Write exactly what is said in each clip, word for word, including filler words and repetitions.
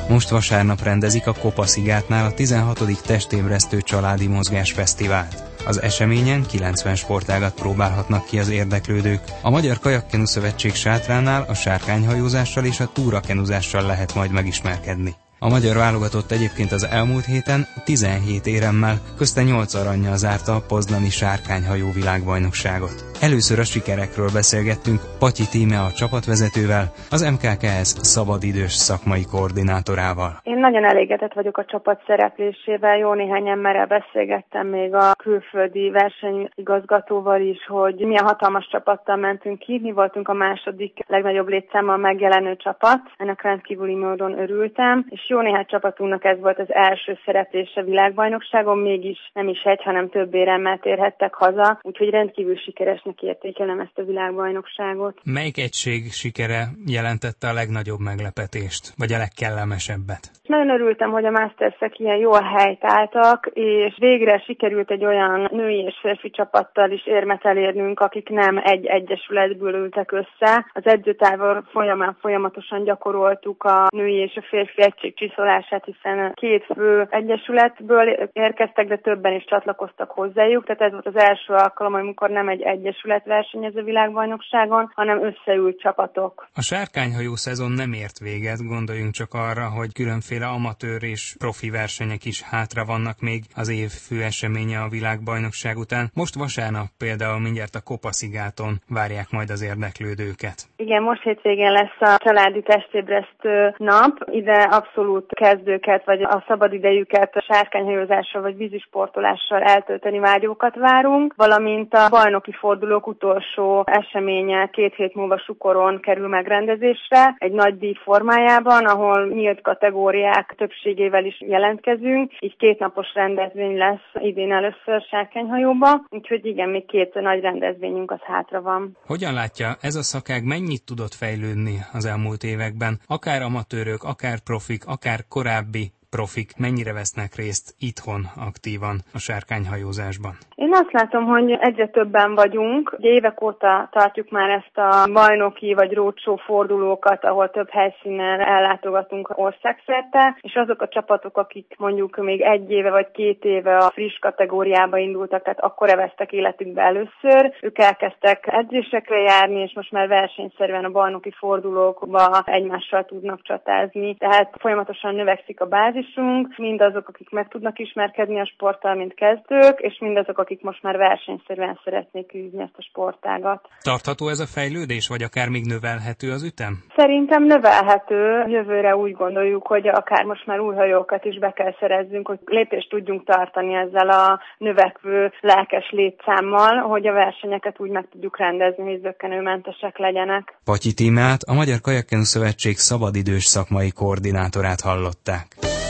Most vasárnap rendezik a Kopa-szigátnál a tizenhatodik testébresztő családi mozgásfesztivált. Az eseményen kilencven sportágat próbálhatnak ki az érdeklődők. A Magyar Kajakkenu Szövetség sátránál a sárkányhajózással és a túrakenuzással lehet majd megismerkedni. A magyar válogatott egyébként az elmúlt héten tizenhét éremmel, közte nyolc arannyal zárta a poznani sárkányhajó világbajnokságot. Először a sikerekről beszélgettünk Patyi Tíme a csapatvezetővel, az em ká ká es szabadidős szakmai koordinátorával. Én nagyon elégedett vagyok a csapat szereplésével, jó néhány emberrel beszélgettem még a külföldi versenyigazgatóval is, hogy milyen hatalmas csapattal mentünk ki, mi voltunk a második legnagyobb létszámmal megjelenő csapat, ennek rendkívüli módon örültem, és jó néhány csapatunknak ez volt az első szereplése világbajnokságon, mégis nem is egy, hanem több éremmel térhettek haza, úgyhogy rendkívül sikeresnek értékelem ezt a világbajnokságot. Melyik egység sikere jelentette a legnagyobb meglepetést, vagy a legkellemesebbet? Nagyon örültem, hogy a Masters-ek ilyen jól helytáltak, és végre sikerült egy olyan női és férfi csapattal is érmet elérnünk, akik nem egy egyesületből ültek össze. Az edzőtábor folyamán folyamatosan gyakoroltuk a női és a férfi egység csiszolását, hiszen két fő egyesületből érkeztek, de többen is csatlakoztak hozzájuk, tehát ez volt az első alkalom, amikor nem egy egyesület versenyez a világbajnokságon, hanem összeült csapatok. A sárkányhajó szezon nem ért véget, gondoljunk csak arra, hogy különféle amatőr és profi versenyek is hátra vannak még az év fő eseménye a világbajnokság után. Most vasárnap például mindjárt a Kopa-szigáton várják majd az érdeklődőket. Igen, most hétvégén lesz a családi testébresztő nap. Ide abszolút kezdőket, vagy a szabadidejüket a sárkányhajózással vagy vízisportolással eltölteni vágyókat várunk, valamint a bajnoki fordulók utolsó eseménye két hét múlva Sukoron kerül megrendezésre, egy nagy díj formájában, ahol nyílt kategóriák többségével is jelentkezünk, így kétnapos rendezvény lesz idén először sárkányhajóba, úgyhogy igen, még két nagy rendezvényünk az hátra van. Hogyan látja, ez a szakág mennyit tudott fejlődni az elmúlt években? Akár amatőrök, akár profik, akár korábbi profik mennyire vesznek részt itthon aktívan a sárkányhajózásban? Én azt látom, hogy egyre többen vagyunk. Ugye évek óta tartjuk már ezt a bajnoki vagy roadshow fordulókat, ahol több helyszínen ellátogatunk országszerte, és azok a csapatok, akik mondjuk még egy éve vagy két éve a friss kategóriába indultak, tehát akkor eveztek életükbe először, ők elkezdtek edzésekre járni, és most már versenyszerűen a bajnoki fordulókba egymással tudnak csatázni. Tehát folyamatosan növekszik a bázis, mindazok, akik meg tudnak ismerkedni a sporttal, mint kezdők, és mindazok, akik most már versenyszerűen szeretnék űzni ezt a sportágat. Tartható ez a fejlődés, vagy akár még növelhető az ütem? Szerintem növelhető. Jövőre úgy gondoljuk, hogy akár most már új hajókat is be kell szerezzünk, hogy lépést tudjunk tartani ezzel a növekvő lelkes létszámmal, hogy a versenyeket úgy meg tudjuk rendezni, hogy zökkenőmentesek legyenek. Patyi Tímát, a Magyar Kajakkenu Szövetség szabadidős szakmai koordinátorát hallották.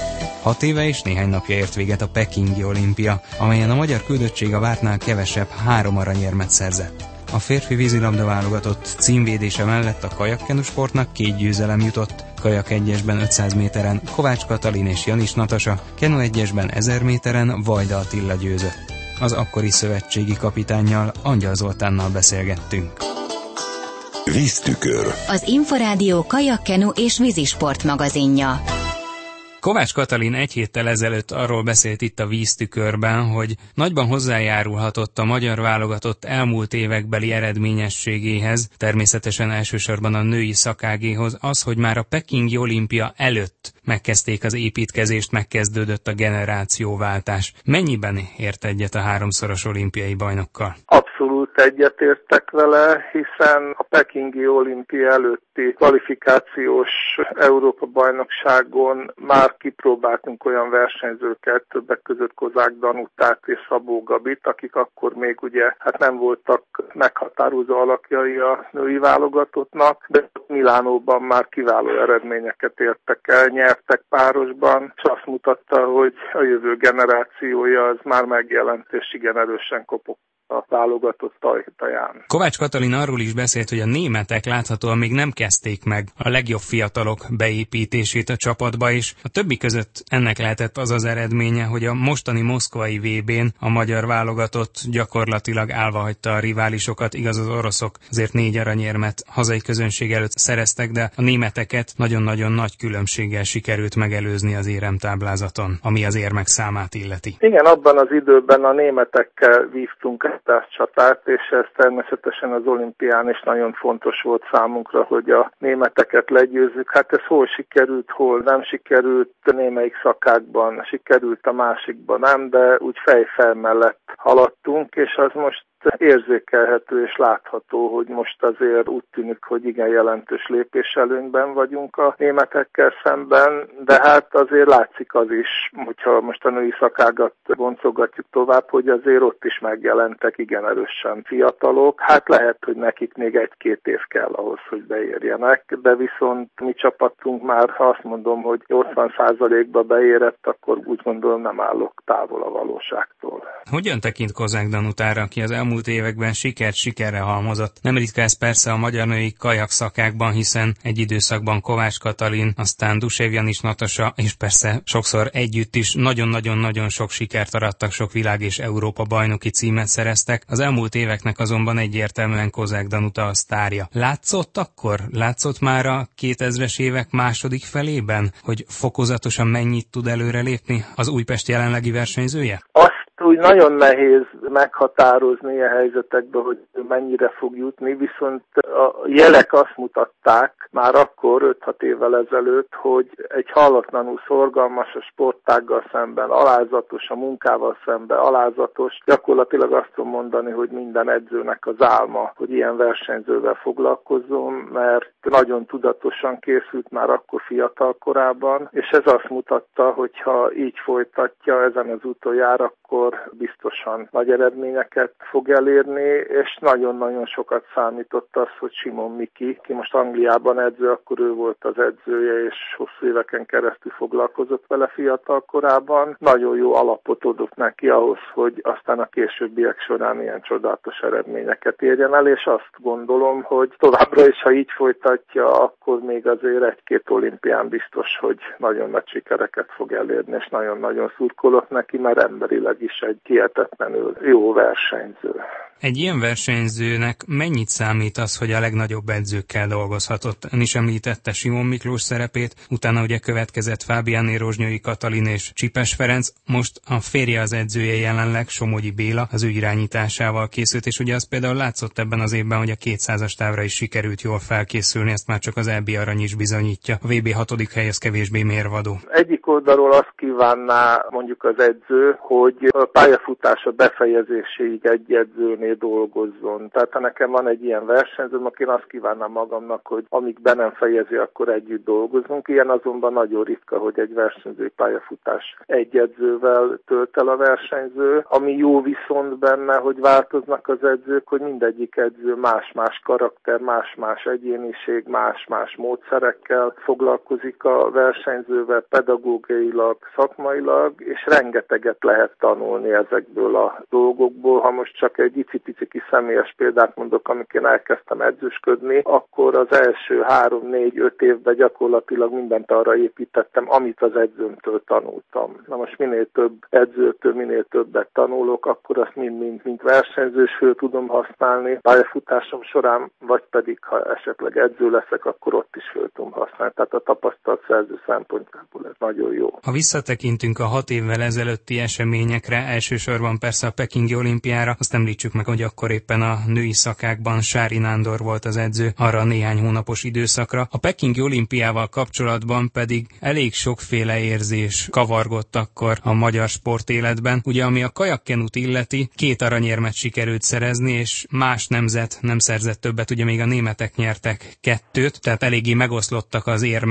Hat éve és néhány napja ért véget a pekingi olimpia, amelyen a magyar küldöttség a vártnál kevesebb három aranyérmet szerzett. A férfi vízilabda válogatott címvédése mellett a kajakkenu sportnak két győzelem jutott, kajak egyesben ötszáz méteren Kovács Katalin és Janis Natasa, kenu egyesben ezer méteren Vajda Attila győzött. Az akkori szövetségi kapitánnyal, Angyal Zoltánnal beszélgettünk. Víztükör. Az Inforádió kajakkenu és vízisport magazinja. Kovács Katalin egy héttel ezelőtt arról beszélt itt a Víztükörben, hogy nagyban hozzájárulhatott a magyar válogatott elmúlt évekbeli eredményességéhez, természetesen elsősorban a női szakágéhoz az, hogy már a pekingi olimpia előtt megkezdték az építkezést, megkezdődött a generációváltás. Mennyiben ért egyet a háromszoros olimpiai bajnokkal? Abszolút egyetértek vele, hiszen a pekingi olimpia előtti kvalifikációs Európa-bajnokságon már kipróbáltunk olyan versenyzőket, többek között Kozák Danutát és Szabó Gabit, akik akkor még ugye hát nem voltak meghatározó alakjai a női válogatottnak, de Milánóban már kiváló eredményeket értek el, nyertek párosban, és azt mutatta, hogy a jövő generációja az már megjelent és igen erősen kopog. a válogatott tajtaján. Kovács Katalin arról is beszélt, hogy a németek láthatóan még nem kezdték meg a legjobb fiatalok beépítését a csapatba, és a többi között ennek lehetett az az eredménye, hogy a mostani moszkvai vé bén a magyar válogatott gyakorlatilag állva hagyta a riválisokat, igaz az oroszok azért négy aranyérmet hazai közönség előtt szereztek, de a németeket nagyon-nagyon nagy különbséggel sikerült megelőzni az éremtáblázaton, ami az érmek számát illeti. Igen, abban az időben a németekkel vívtunk ezt a csatát, és ez természetesen az olimpián is nagyon fontos volt számunkra, hogy a németeket legyőzzük. Hát ez hol sikerült, hol nem sikerült, némelyik szakákban sikerült, a másikban nem, de úgy fejfel mellett haladtunk, és az most érzékelhető és látható, hogy most azért úgy tűnik, hogy igen jelentős lépéselőnyben vagyunk a németekkel szemben, de hát azért látszik az is, hogyha most a női szakágat boncogatjuk tovább, hogy azért ott is megjelentek igen erősen fiatalok. Hát lehet, hogy nekik még egy-két év kell ahhoz, hogy beérjenek, de viszont mi csapatunk már, ha azt mondom, hogy nyolcvan százalékba beérett, akkor úgy gondolom nem állok távol a valóságtól. Hogyan tekint Kozák Danutára, aki az elmúlt években sikert sikerre halmozott? Nem ritka ez persze a magyar női kajak szakákban, hiszen egy időszakban Kovács Katalin, aztán Dusevjanis Natasa, és persze sokszor együtt is nagyon-nagyon-nagyon sok sikert arattak, sok világ és Európa bajnoki címet szereztek. Az elmúlt éveknek azonban egyértelműen Kozák Danuta a sztárja. Látszott akkor? Látszott már a kétezres évek második felében, hogy fokozatosan mennyit tud előrelépni az Újpest jelenlegi versenyzője? Azt úgy nagyon nehéz meghatározni ilyen helyzetekben, hogy mennyire fog jutni, viszont a jelek azt mutatták már akkor, öt-hat évvel ezelőtt, hogy egy hallatlanul szorgalmas, a sportággal szemben alázatos, a munkával szemben alázatos. Gyakorlatilag azt tudom mondani, hogy minden edzőnek az álma, hogy ilyen versenyzővel foglalkozzon, mert nagyon tudatosan készült már akkor fiatal korában, és ez azt mutatta, hogy ha így folytatja ezen az úton jár, akkor biztosan nagy eredményeket fog elérni, és nagyon-nagyon sokat számított az, hogy Simon Miki, ki most Angliában edző, akkor ő volt az edzője, és hosszú éveken keresztül foglalkozott vele fiatal korában. Nagyon jó alapot adott neki ahhoz, hogy aztán a későbbiek során ilyen csodálatos eredményeket érjen el, és azt gondolom, hogy továbbra is, ha így folytatja, akkor még azért egy-két olimpián biztos, hogy nagyon nagy sikereket fog elérni, és nagyon-nagyon szurkolok neki, mert emberileg is egy hihetetlenül jó versenyző. Egy ilyen versenyzőnek mennyit számít az, hogy a legnagyobb edzőkkel dolgozhatott? Ön is említette Simon Miklós szerepét, utána ugye következett Fábiánné Rozsnyói Katalin és Csipes Ferenc, most a férje az edzője jelenleg, Somogyi Béla, az ő irányításával készült, és ugye az például látszott ebben az évben, hogy a kétszázas távra is sikerült jól felkészülni, ezt már csak az é bé arany is bizonyítja. A vé bé hatodik hely az kevésbé mérvadó. Egyik oldalról azt kívánná mondjuk az edző, hogy a pályafutása befejezéséig egy edzőnél dolgozzon. Tehát ha nekem van egy ilyen versenyzőm, akkor én azt kívánnám magamnak, hogy amíg be nem fejezi, akkor együtt dolgozunk. Ilyen azonban nagyon ritka, hogy egy versenyzői pályafutás egy edzővel tölt el a versenyző. Ami jó viszont benne, hogy változnak az edzők, hogy mindegyik edző más-más karakter, más-más egyéniség, más-más módszerekkel foglalkozik a versenyzővel, pedagógiailag, szakmailag, és rengeteget lehet tanulni ezekből a dolgokból. Ha most csak egy icipici kis személyes példát mondok, amikor én elkezdtem edzősködni, akkor az első három, négy, öt évben gyakorlatilag mindent arra építettem, amit az edzőmtől tanultam. Na most minél több edzőtől, minél többet tanulok, akkor azt mind-mind mint versenyzős föl tudom használni pályafutásom során, vagy pedig ha esetleg edző leszek, akkor ott is föl tudom használni. Tehát a tapasztalat szerző szempontjából ez nagyon jó. Ha visszatekintünk a hat évvel ezelőtti eseményekre, elsősorban persze a pekingi olimpiára, azt említsük meg, hogy akkor éppen a női szakákban Sári Nándor volt az edző arra a néhány hónapos időszakra. A pekingi olimpiával kapcsolatban pedig elég sokféle érzés kavargott akkor a magyar sportéletben. Ugye ami a kajakkenut illeti, két aranyérmet sikerült szerezni, és más nemzet nem szerzett többet, ugye még a németek nyertek kettőt, tehát eléggé megoszlottak az érmek a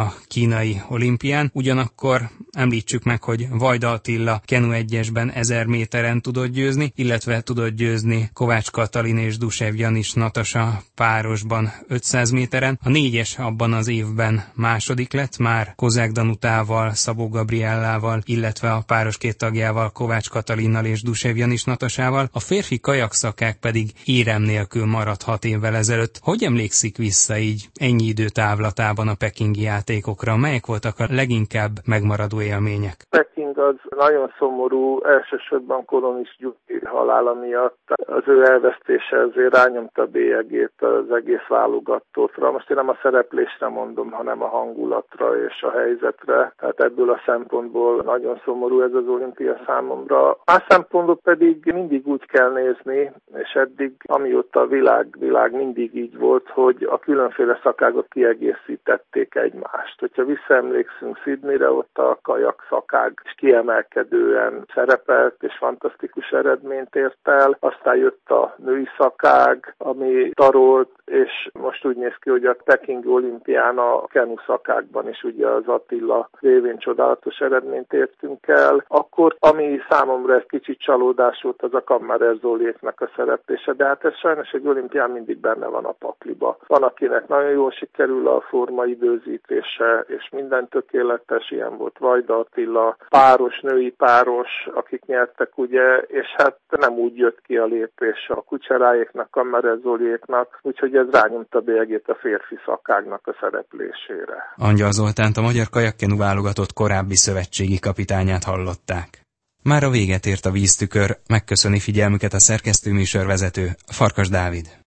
a kínai olimpián. Ugyanakkor említsük meg, hogy Vajda Attila Kenu egyesben ezer méteren tudott győzni, illetve tudott győzni Kovács Katalin és Dusev Janis Natasa párosban ötszáz méteren. A négyes abban az évben második lett, már Kozák Danutával, Szabó Gabriellával, illetve a páros két tagjával, Kovács Katalinnal és Dusev Janis Natasával. A férfi kajakszakák pedig érem nélkül maradt hat évvel ezelőtt. Hogy emlékszik vissza így ennyi idő távlatában a pekingi játékokra? Melyek voltak a leginkább megmaradó élmények? Peking az nagyon szomorú, elsősorban Kolonis Gyuri halála miatt. Az ő elvesztése azért rányomta a bélyegét az egész válogatottra. Most én nem a szereplésre mondom, hanem a hangulatra és a helyzetre. Tehát ebből a szempontból nagyon szomorú ez az olimpia számomra. Más szempontból pedig mindig úgy kell nézni, és eddig, amióta a világ, világ mindig így volt, hogy a különféle szakágok kiegészítették egymást. Hogyha visszaemlékszünk Sydneyre, ott a kajak szakág is kiemelkedően szerepelt, és fantasztikus eredményt ért el. Aztán jött a női szakág, ami tarolt, és most úgy néz ki, hogy a pekingi olimpián a kenu szakágban is ugye az Attila révén csodálatos eredményt értünk el. Akkor, ami számomra egy kicsit csalódás volt, az a Kammerer Zoliéknak a szereplése, de hát ez sajnos egy olimpián mindig benne van a pakliba. Van, akinek nagyon jól sikerül a forma időzítése, és minden tökéletes, ilyen volt Vajda Attila, páros, női páros, akik nyertek, ugye, és hát nem úgy jött ki a lépés a Kucserájéknak, Kammerer Zoliéknak, úgyhogy ez rányomta bélyegét a férfi szakágnak a szereplésére. Angyal Zoltánt, a magyar kajakkenu válogatott korábbi szövetségi kapitányát hallották. Már a véget ért a Víztükör, megköszöni figyelmüket a szerkesztőműsorvezető, Farkas Dávid.